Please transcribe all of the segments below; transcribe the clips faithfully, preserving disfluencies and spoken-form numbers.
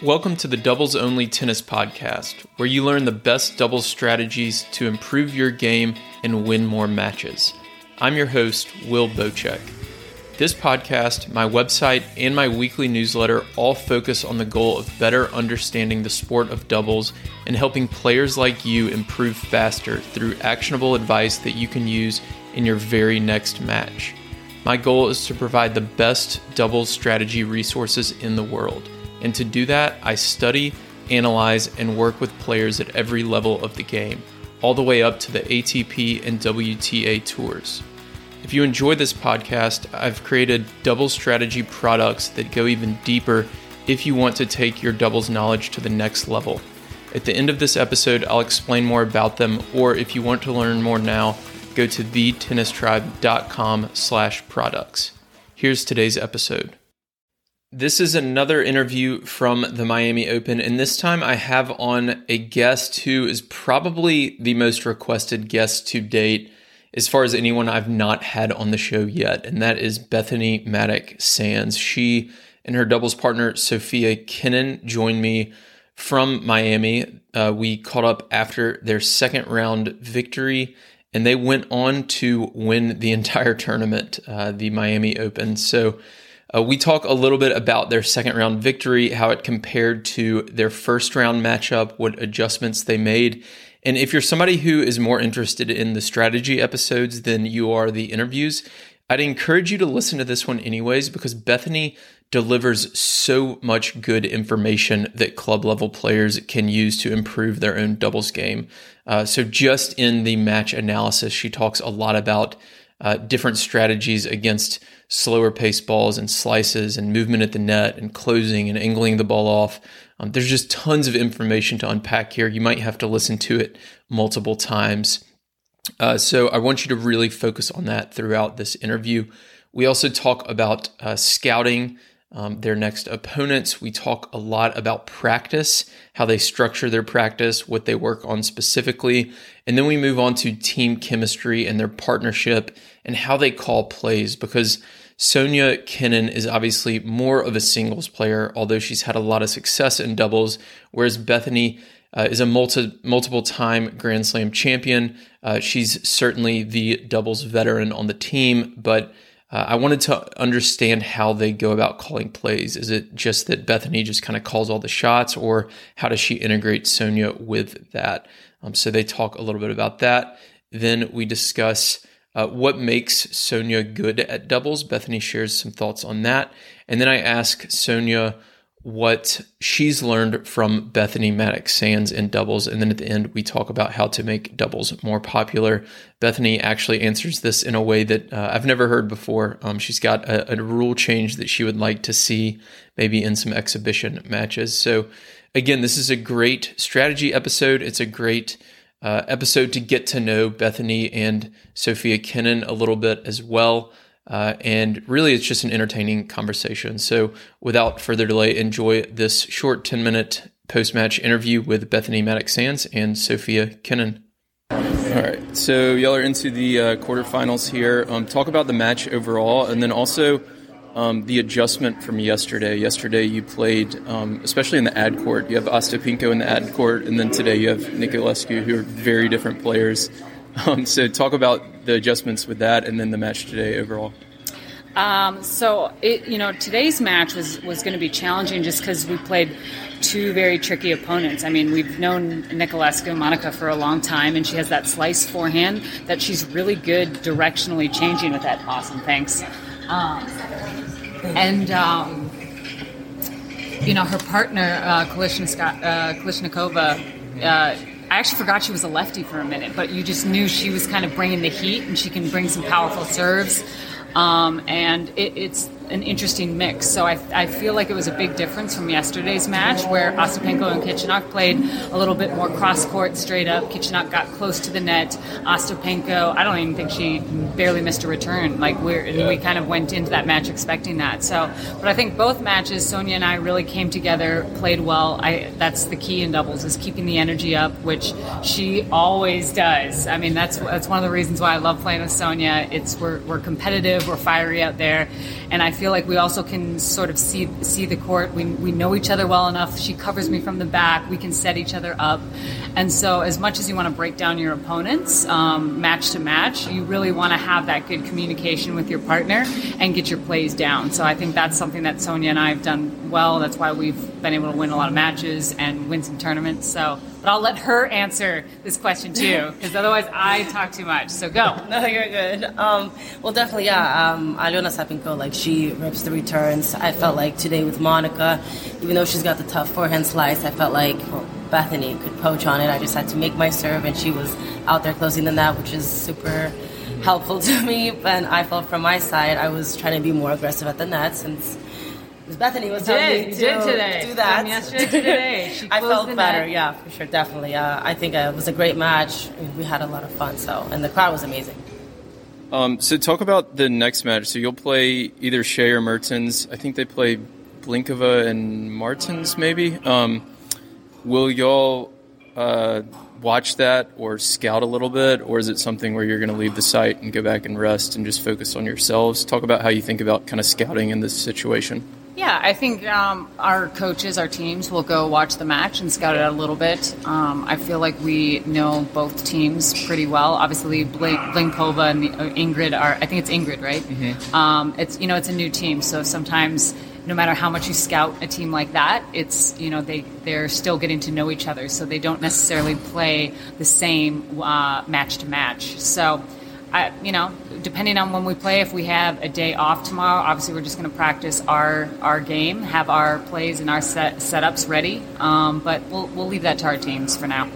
Welcome to the Doubles Only Tennis Podcast, where you learn the best doubles strategies to improve your game and win more matches. I'm your host, Will Bocek. This podcast, my website, and my weekly newsletter all focus on the goal of better understanding the sport of doubles and helping players like you improve faster through actionable advice that you can use in your very next match. My goal is to provide the best doubles strategy resources in the world. And to do that, I study, analyze, and work with players at every level of the game, all the way up to the A T P and W T A tours. If you enjoy this podcast, I've created doubles strategy products that go even deeper if you want to take your doubles knowledge to the next level. At the end of this episode, I'll explain more about them, or if you want to learn more now, go to the tennis tribe dot com slash products. Here's today's episode. This is another interview from the Miami Open, and this time I have on a guest who is probably the most requested guest to date as far as anyone I've not had on the show yet, and that is Bethanie Mattek-Sands. She and her doubles partner, Sofia Kenin, joined me from Miami. Uh, we caught up after their second round victory, and they went on to win the entire tournament, uh, the Miami Open. So Uh, we talk a little bit about their second round victory, how it compared to their first round matchup, what adjustments they made. And if you're somebody who is more interested in the strategy episodes than you are the interviews, I'd encourage you to listen to this one anyways, because Bethanie delivers so much good information that club level players can use to improve their own doubles game. Uh, so just in the match analysis, she talks a lot about uh, different strategies against slower pace balls and slices and movement at the net and closing and angling the ball off. Um, there's just tons of information to unpack here. You might have to listen to it multiple times. Uh, so I want you to really focus on that throughout this interview. We also talk about uh, scouting um, their next opponents. We talk a lot about practice, how they structure their practice, what they work on specifically. And then we move on to team chemistry and their partnership and how they call plays, because Sonia Kenin is obviously more of a singles player, although she's had a lot of success in doubles, whereas Bethanie uh, is a multi, multiple-time Grand Slam champion. Uh, she's certainly the doubles veteran on the team, but uh, I wanted to understand how they go about calling plays. Is it just that Bethanie just kind of calls all the shots, or how does she integrate Sonia with that? Um, so they talk a little bit about that. Then we discuss Uh, what makes Sonia good at doubles. Bethanie shares some thoughts on that. And then I ask Sonia what she's learned from Bethanie Mattek-Sands in doubles. And then at the end, we talk about how to make doubles more popular. Bethanie actually answers this in a way that uh, I've never heard before. Um, she's got a, a rule change that she would like to see maybe in some exhibition matches. So again, this is a great strategy episode. It's a great Uh, episode to get to know Bethanie and Sofia Kenin a little bit as well. Uh, and really, it's just an entertaining conversation. So without further delay, enjoy this short ten-minute post-match interview with Bethanie Mattek-Sands and Sofia Kenin. All right, so y'all are into the uh, quarterfinals here. Um, talk about the match overall, and then also Um, the adjustment from yesterday. Yesterday you played, um, especially in the ad court, you have Ostapenko in the ad court, and then today you have Niculescu, who are very different players. Um, so talk about the adjustments with that, and then the match today overall. Um, so, it, you know, today's match was, was going to be challenging just because we played two very tricky opponents. I mean, we've known Niculescu, Monica, for a long time, and she has that slice forehand that she's really good directionally changing with that. Awesome, thanks. Um, and, um, you know, her partner, uh, Kalishnikova, uh, I actually forgot she was a lefty for a minute, but you just knew she was kind of bringing the heat, and she can bring some powerful serves. Um, and it, it's an interesting mix. So I, I feel like it was a big difference from yesterday's match, where Ostapenko and Kichenok played a little bit more cross-court, straight up. Kichenok got close to the net. Ostapenko, I don't even think she barely missed a return. Like we're, yeah. we kind of went into that match expecting that. So, but I think both matches, Sonia and I really came together, played well. I, that's the key in doubles, is keeping the energy up, which she always does. I mean, that's that's one of the reasons why I love playing with Sonia. It's we're we're competitive, we're fiery out there, and I feel feel like we also can sort of see see the court. We we know each other well enough. She covers me from the back. We can set each other up. And so as much as you want to break down your opponents um, match to match, you really want to have that good communication with your partner and get your plays down. So I think that's something that Sonia and I have done well. That's why we've been able to win a lot of matches and win some tournaments. So, but I'll let her answer this question too, because otherwise I talk too much. So go. No, you're good. Um, well, definitely, yeah. Um, Alyona Sapinko, like, she rips the returns. I felt like today with Monica, even though she's got the tough forehand slice, I felt like well, Bethany could poach on it. I just had to make my serve, and she was out there closing the net, which is super helpful to me. And I felt from my side, I was trying to be more aggressive at the net since Bethany was you telling did, me you to did today. do that. From yesterday to today. She I closed felt the better, net. yeah, for sure, definitely. Uh, I think uh, it was a great match. We had a lot of fun, so and the crowd was amazing. Um, so talk about the next match. So you'll play either Shea or Mertens. I think they play Blinkova and Martins, maybe. Um, will y'all uh, watch that or scout a little bit, or is it something where you're going to leave the site and go back and rest and just focus on yourselves? Talk about how you think about kind of scouting in this situation. Yeah, I think um, our coaches, our teams will go watch the match and scout it out a little bit. Um, I feel like we know both teams pretty well. Obviously, Blink, Blinkova and the, uh, Ingrid are. I think it's Ingrid, right? Mm-hmm. Um, it's you know it's a new team, so sometimes no matter how much you scout a team like that, it's you know they they're still getting to know each other, so they don't necessarily play the same uh, match to match. So. I, you know, depending on when we play, if we have a day off tomorrow, obviously we're just going to practice our, our game, have our plays and our set, setups ready. Um, but we'll we'll leave that to our teams for now.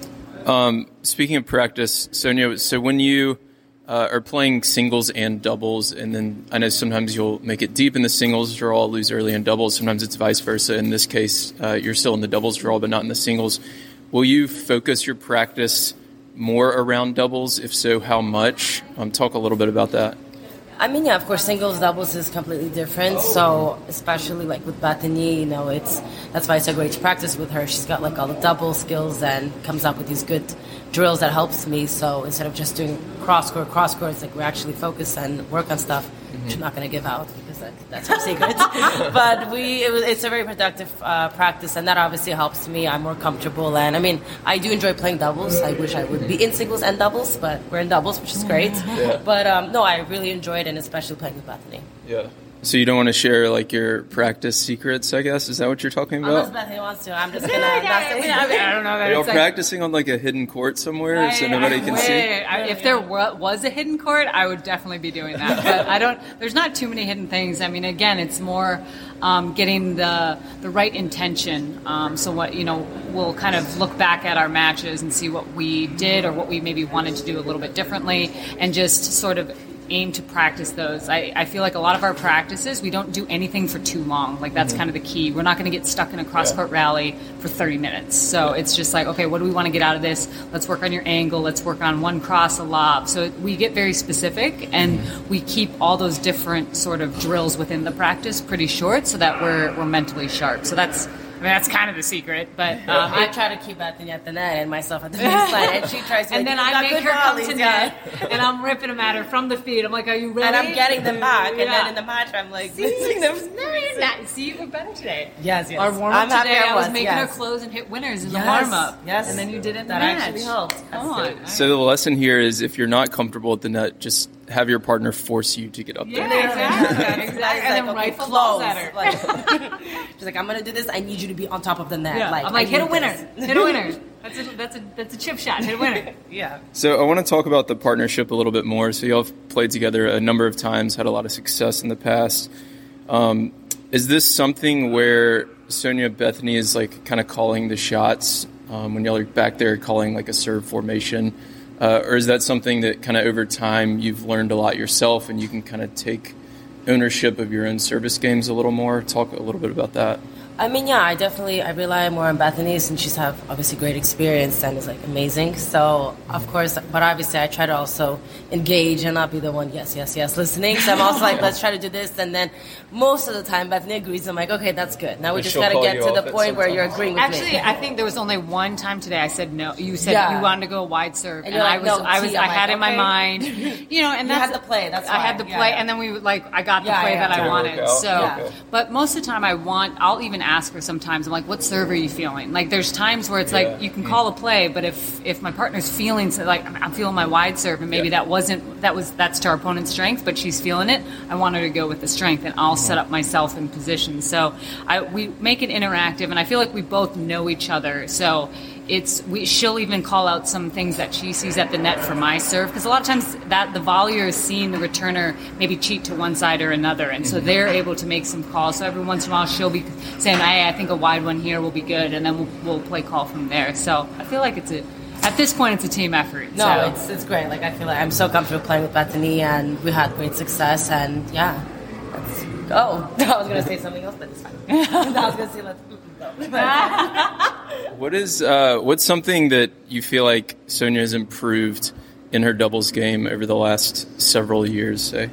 Um, speaking of practice, Sonia, so when you uh, are playing singles and doubles, and then I know sometimes you'll make it deep in the singles draw, lose early in doubles. Sometimes it's vice versa. In this case, uh, you're still in the doubles draw, but not in the singles. Will you focus your practice more around doubles? If so, how much? Um, talk a little bit about that. I mean, yeah, of course, singles, doubles is completely different. So, especially like with Bethany, you know, it's that's why it's so great to practice with her. She's got like all the double skills and comes up with these good drills that helps me. So instead of just doing cross court, cross court, it's like we actually focus and work on stuff, mm-hmm. which I'm not going to give out because that, that's our secret. But we, it was, it's a very productive uh, practice, and that obviously helps me. I'm more comfortable, and I mean, I do enjoy playing doubles. I wish I would be in singles and doubles, but we're in doubles, which is great. Yeah. But um, no, I really enjoy it, and especially playing with Bethany. Yeah. So you don't want to share like your practice secrets, I guess? Is that what you're talking about? Unless Bethany wants to. I'm just going to not say I, mean, I don't know. That Are y'all it's practicing like, on like a hidden court somewhere I, so nobody can wait, see? I, if there was a hidden court, I would definitely be doing that. But I don't. There's not too many hidden things. I mean, again, it's more um, getting the the right intention. Um, so what you know, we'll kind of look back at our matches and see what we did or what we maybe wanted to do a little bit differently, and just sort of aim to practice those. I, I feel like a lot of our practices, we don't do anything for too long. Like that's mm-hmm. kind of the key. We're not going to get stuck in a cross-court yeah. rally for thirty minutes. So yeah. it's just like, okay, what do we want to get out of this? Let's work on your angle. Let's work on one cross, a lob. So we get very specific, and mm-hmm. we keep all those different sort of drills within the practice pretty short so that we're we're mentally sharp. So that's I mean, that's kind of the secret, but um, I try to keep Bethany at the net and myself at the baseline, and she tries to. And like, then I make her volleys, come to yeah. net, and I'm ripping them at her from the feet. I'm like, "Are you ready?" And I'm getting them back, and yeah. then in the match, I'm like, see, missing them. No, you're not. See, you were better today. Yes, yes. Our warm up I'm today, I was, was making yes. her close and hit winners in yes. the warm up. Yes, and then you did it in that the match. actually helped. Come on. So the lesson here is, if you're not comfortable at the net, just have your partner force you to get up yeah, there. Exactly. exactly. Like, And then okay, rifle close. balls at her. Like, she's like, I'm gonna do this. I need you to be on top of the net. Yeah. Like, I'm like, I hit a need winner. this. Hit a winner. That's a that's a that's a chip shot. Hit a winner. Yeah. So I want to talk about the partnership a little bit more. So y'all have played together a number of times, had a lot of success in the past. Um, is this something where Sonia Bethany is like kind of calling the shots um, when y'all are back there calling like a serve formation? Uh, or is that something that kind of over time you've learned a lot yourself and you can kind of take ownership of your own service games a little more? Talk a little bit about that. I mean, yeah, I definitely, I rely more on Bethany since she's have obviously great experience and is like amazing. So, of course, but obviously I try to also engage and not be the one, yes, yes, yes, listening. So I'm also like, let's try to do this. And then most of the time Bethany agrees. I'm like, okay, that's good. Now we just got to get to the point where you're agreeing with Actually, me. Actually, I think there was only one time today I said no. You said Yeah. you wanted to go a wide serve. And And, you're I like, was, no, I was, T. I I'm had like, in my okay. mind, you know, and You that's had the play, that's I had the fine. play, Yeah. and then we like, I got the Yeah, play yeah, that yeah. I wanted. Work out. So, Yeah. but most of the time I want, I'll even ask her sometimes, I'm like, what serve are you feeling? Like, there's times where it's Yeah. like, you can call a play, but if, if my partner's feeling, so like, I'm feeling my wide serve, and maybe Yeah. that wasn't, that was, that's to our opponent's strength, but she's feeling it, I want her to go with the strength, and I'll set up myself in position. So I, we make it interactive, and I feel like we both know each other. So it's we, she'll even call out some things that she sees at the net for my serve, because a lot of times that the volleyer is seeing the returner maybe cheat to one side or another, and so they're able to make some calls. So every once in a while she'll be saying, hey, I think a wide one here will be good, and then we'll, we'll play call from there. So I feel like it's a at this point it's a team effort. No, so. it's it's great. Like I feel like I'm so comfortable playing with Bethany, and we had great success. And yeah, let's go. I was gonna say something else, but it's fine. I was gonna say let's go. What is uh, what's something that you feel like Sonia has improved in her doubles game over the last several years, say?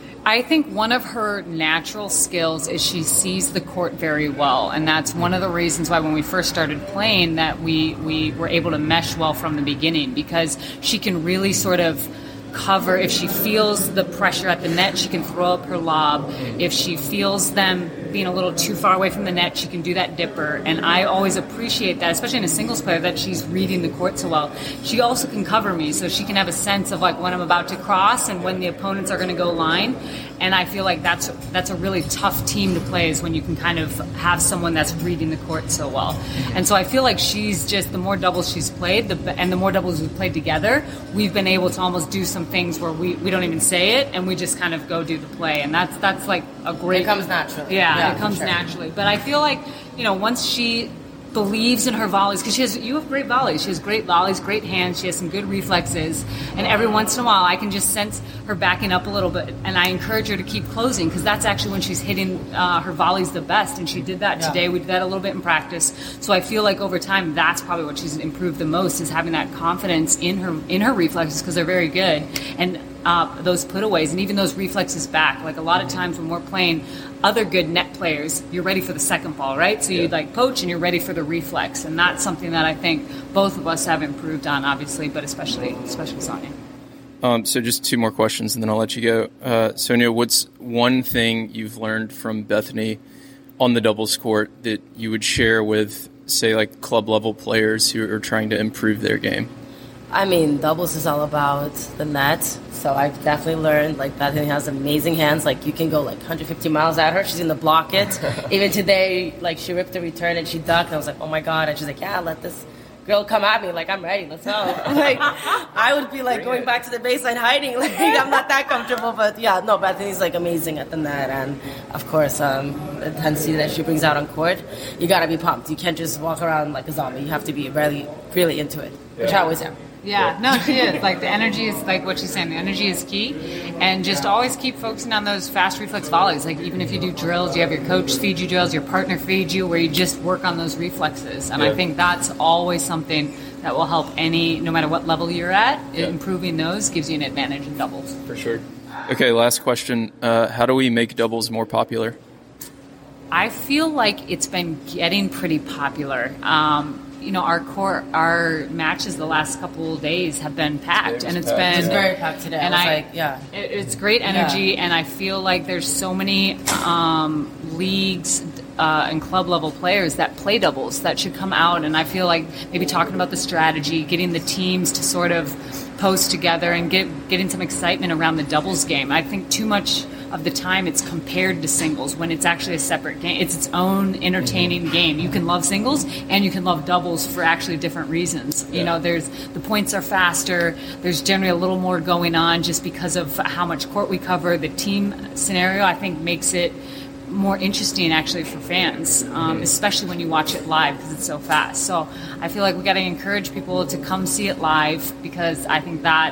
I think one of her natural skills is she sees the court very well, and that's one of the reasons why when we first started playing that we, we were able to mesh well from the beginning, because she can really sort of cover. If she feels the pressure at the net, she can throw up her lob. If she feels them being a little too far away from the net, she can do that dipper. And I always appreciate that, especially in a singles player, that she's reading the court so well. She also can cover me, so she can have a sense of like when I'm about to cross and when the opponents are going to go line. And I feel like that's that's a really tough team to play, is when you can kind of have someone that's reading the court so well. And so I feel like she's just, the more doubles she's played, the, and the more doubles we've played together, we've been able to almost do some things where we, we don't even say it, and we just kind of go do the play. And that's that's like a great... It comes naturally. Yeah, Yeah, it comes for sure. naturally. But I feel like, you know, once she believes in her volleys, because she has, you have great volleys. She has great volleys, great hands. She has some good reflexes. And every once in a while, I can just sense her backing up a little bit. And I encourage her to keep closing, because that's actually when she's hitting uh, her volleys the best. And she did that Yeah. today. We did that a little bit in practice. So I feel like over time, that's probably what she's improved the most, is having that confidence in her in her reflexes, because they're very good. And uh, those putaways, and even those reflexes back. Like a lot of times when we're playing other good net players, you're ready for the second ball, right? So you like poach and you're ready for the reflex. And that's something that I think both of us have improved on, obviously, but especially especially Sonia. Um, so just two more questions, and then I'll let you go. Uh, Sonia, what's one thing you've learned from Bethany on the doubles court that you would share with, say, like club-level players who are trying to improve their game? I mean, doubles is all about the net. So I've definitely learned, like, Bethany has amazing hands. Like, you can go, like, one hundred fifty miles at her. She's going to block it. Even today, like, she ripped the return and she ducked. And I was like, oh, my God. And she's like, yeah, let this girl come at me. Like, I'm ready. Let's go. Like, I would be, like, Bring going it. back to the baseline hiding. Like, I'm not that comfortable. But, yeah, no, Bethany's, like, amazing at the net. And, of course, um, the intensity that she brings out on court, you got to be pumped. You can't just walk around like a zombie. You have to be really, really into it, which I always am. Yeah, no, she is. Like, the energy is, like what she's saying, the energy is key. And just always keep focusing on those fast reflex volleys. Like, even if you do drills, you have your coach feed you drills, your partner feeds you, where you just work on those reflexes. And Yeah. I think that's always something that will help any, no matter what level you're at, Yeah. improving those gives you an advantage in doubles. For sure. Okay, last question. Uh, how do we make doubles more popular? I feel like it's been getting pretty popular. Um, you know, our core, our matches the last couple of days have been packed, Today and was it's packed. been It's very packed today. And I was I, like, yeah. it, it's great energy, and I feel like there's so many um, leagues uh, and club level players that play doubles that should come out, and I feel like maybe talking about the strategy, getting the teams to sort of post together and get getting some excitement around the doubles game. I think too much of the time it's compared to singles when it's actually a separate game. It's its own entertaining game. You can love singles and you can love doubles for actually different reasons. You Yeah. know, there's the points are faster. There's generally a little more going on just because of how much court we cover. The team scenario, I think, makes it more interesting actually for fans, um, especially when you watch it live because it's so fast. So I feel like we got to encourage people to come see it live, because I think that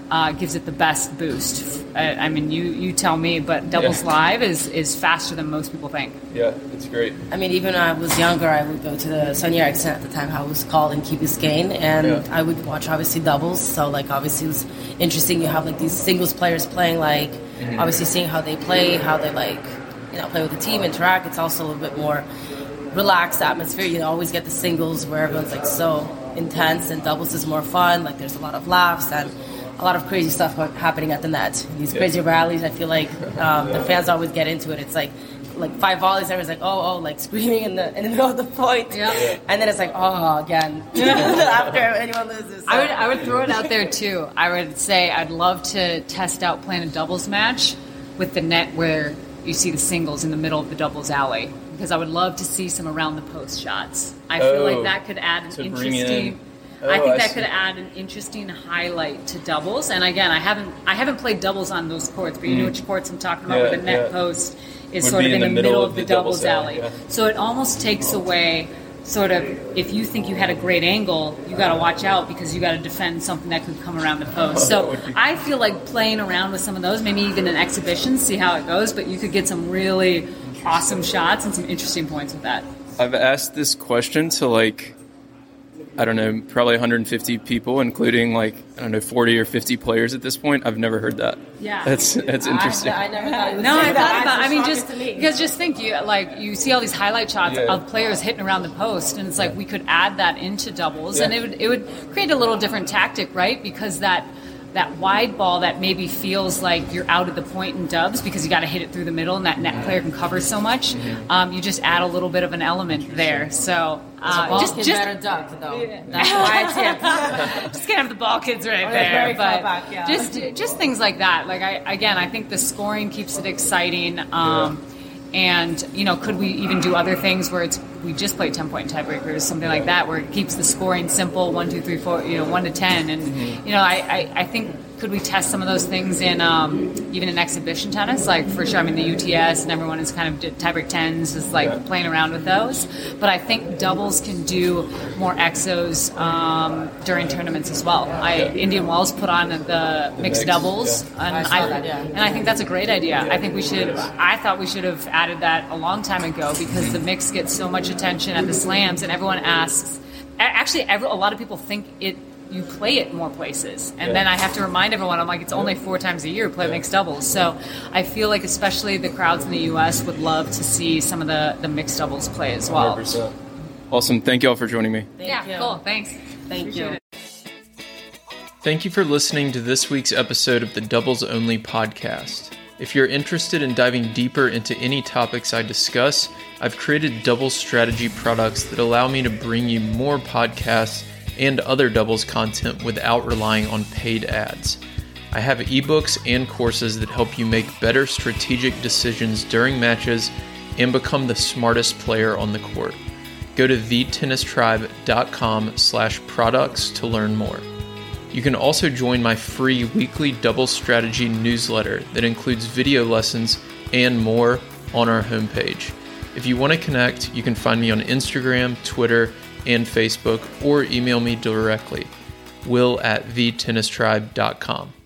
uh, gives it the best boost. I, I mean, you, you tell me, but doubles yeah. live is, is faster than most people think. Yeah, it's great. I mean, even when I was younger, I would go to the Sony Ericsson at the time, how it was called, in Key Biscayne, and yeah. I would watch, obviously, doubles. So, like, obviously, it was interesting. You have, like, these singles players playing, like, mm-hmm. obviously seeing how they play, how they, like, you know, play with the team, interact. It's also a little bit more relaxed atmosphere. You always get the singles where everyone's, like, so intense, and doubles is more fun. Like, there's a lot of laughs and a lot of crazy stuff happening at the net. These yeah. crazy rallies, I feel like um, the fans always get into it. It's like like five volleys, everyone's like, oh, oh, like screaming in the in the middle of the point. Yeah. Yeah. And then it's like, oh, again, after anyone loses. So. I would I would throw it out there, too. I would say I'd love to test out playing a doubles match with the net where you see the singles in the middle of the doubles alley, because I would love to see some around the post shots. I oh, feel like that could add an interesting... Oh, I think I that see. could add an interesting highlight to doubles. And again, I haven't I haven't played doubles on those courts, but you mm. know which courts I'm talking about, yeah, where the net yeah. post is Would sort of in, in the middle of the, the doubles, doubles alley. alley. Yeah. So it almost takes away sort of, if you think you had a great angle, you got to watch out because you got to defend something that could come around the post. So I feel like playing around with some of those, maybe even an exhibition, see how it goes, but you could get some really awesome shots and some interesting points with that. I've asked this question to like, I don't know, probably one hundred fifty people, including like, I don't know, forty or fifty players at this point. I've never heard that. Yeah. That's that's interesting. I, I never thought it was No, I thought about I mean, just because just think, you like, you see all these highlight shots yeah. of players hitting around the post, and it's like we could add that into doubles, yeah. and it would it would create a little different tactic, right? Because that that wide ball that maybe feels like you're out at the point in dubs because you got to hit it through the middle, and that net player can cover so much. Mm-hmm. Um, you just add a little bit of an element there. So uh, ball just kid just better duck though. Yeah. That's why I tip. Just can't have the ball kids right oh, there. Very but back, yeah. just just things like that. Like I again, I think the scoring keeps it exciting. Um, yeah. And, you know, could we even do other things where it's we just play ten-point tiebreakers, something like that, where it keeps the scoring simple, one, two, three, four, you know, one to ten. And, mm-hmm. you know, I, I, I think, could we test some of those things in um, even in exhibition tennis? Like, for sure, I mean, the U T S and everyone is kind of tiebreak tens, is like yeah. playing around with those. But I think doubles can do more exos um, during tournaments as well. I, Indian Wells put on the, the mixed, mixed doubles, yeah. and, I I, that, yeah. and I think that's a great idea. I think we should, I thought we should have added that a long time ago, because the mix gets so much attention at the slams, and everyone asks, actually, every, a lot of people think it, you play it more places. And yeah. then I have to remind everyone, I'm like, it's only four times a year, play yeah. mixed doubles. So I feel like especially the crowds in the U S would love to see some of the, the mixed doubles play as well. one hundred percent. Awesome. Thank you all for joining me. Thank yeah, you. Cool. Thanks. Thank Appreciate you. It. Thank you for listening to this week's episode of the Doubles Only podcast. If you're interested in diving deeper into any topics I discuss, I've created doubles strategy products that allow me to bring you more podcasts and other doubles content without relying on paid ads. I have ebooks and courses that help you make better strategic decisions during matches and become the smartest player on the court. Go to the tennis tribe dot com slash products to learn more. You can also join my free weekly doubles strategy newsletter that includes video lessons and more on our homepage. If you want to connect, you can find me on Instagram, Twitter, and Facebook, or email me directly, will at the tennis tribe dot com.